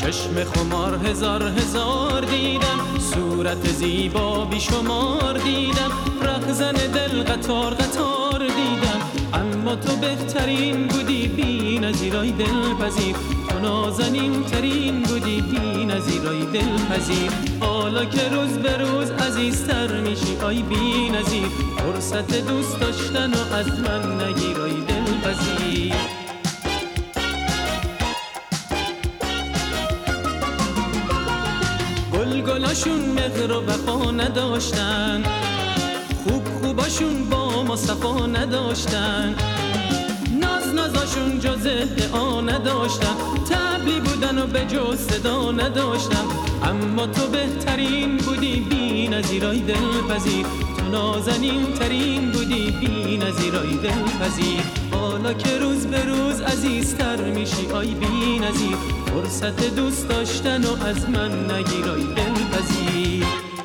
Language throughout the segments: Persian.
چشم خمار هزار هزار دیدم، صورت زیبا بی شمار دیدم، رهزن دل قطار قطار دیدم، اما تو بهترین بودی بی نظیرای دلپذیر، تو نازنین ترین بودی بی نظیرای دلپذیر. حالا که روز به روز عزیزتر میشی آی بی نظیر، فرصت دوست داشتن و از من نگیرای دلپذیر. گلگلاشون مهر و وفا نداشتن، خوباشون با ما صفا نداشتن، نازاشون جز ادعا نداشتن، طبلی بودن و به جز صدا نداشتن، اما تو بهترین بودی بی نظیرای دلپذیر، تو نازنین ترین بودی بی نظیرای دلپذیر. حالا که روز به روز عزیزتر میشی آی بی نظیر، فرصت دوست داشتن و از من نگیرای دلپذیر.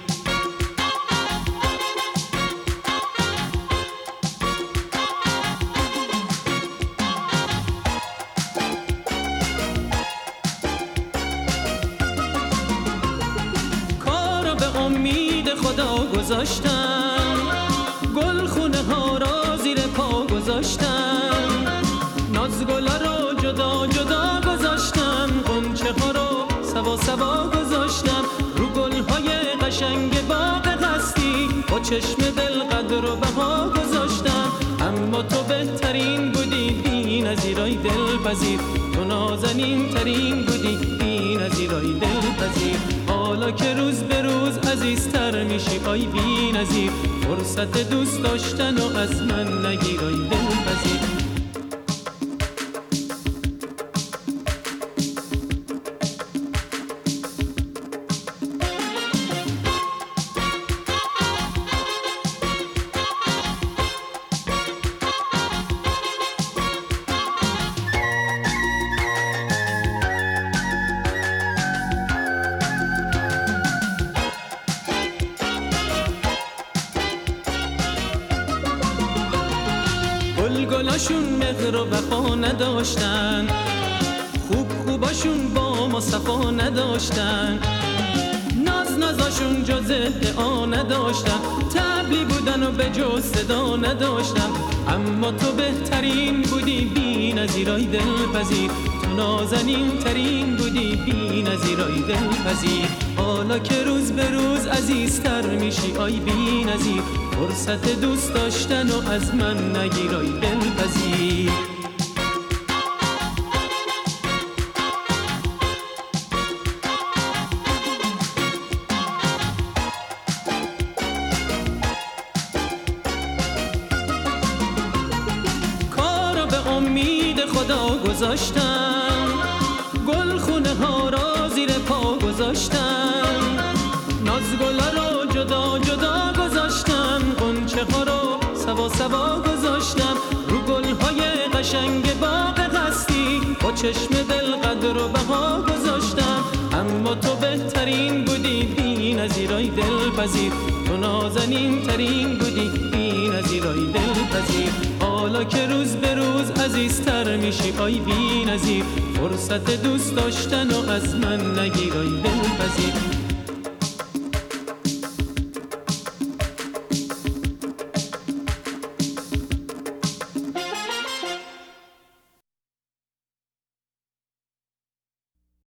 کارو به امید خدا گذاشتم، گل خونه ها را زیر پا گذاشتم، نازگلا رو جدا جدا گذاشتم، غنچه ها رو سوا سوا گذاشتم، رو گل های قشنگ باغ قصدی با چشم دل قدر و بها گذاشتم، اما تو بهترین بودی بی نظیرای دلپذیر، تو نازنین ترین بودی بی نظیرای دلپذیر. حالا که روز به روز عزیزتر میشی آی بی نظیر، فرصت دوست داشتن و از من نگیرای دلپذیر. گلگلاشون مهر و وفا نداشتن، خوباشون با ما صفا نداشتن، نازاشون جز ادعا نداشتن، طبلی بودن و به جز صدا نداشتن، اما تو بهترین بودی بی نظیرای دلپذیر، تو نازنین ترین بودی بی نظیرای دلپذیر. حالا که روز به روز عزیزتر میشی آی بی نظیر، فرصت دوست داشتن و از من نگیرای دلپذیر. کارو به امید خدا گذاشتم، گل خونه ها را زیر پا گذاشتم، نازگلا رو جدا جدا گذاشتم، غنچه ها رو سوا سوا گذاشتم، رو گل های قشنگ باغ قصدی با چشم دل قدر و بها گذاشتم، اما تو بهترین بودی بی نظیرای دلپذیر، تو نازنین ترین بودی بی نظیرای دلپذیر. حالا که روز به روز عزیزتر میشی آی بی نظیر، فرصت دوست داشتن و از من نگیرای دلپذیر.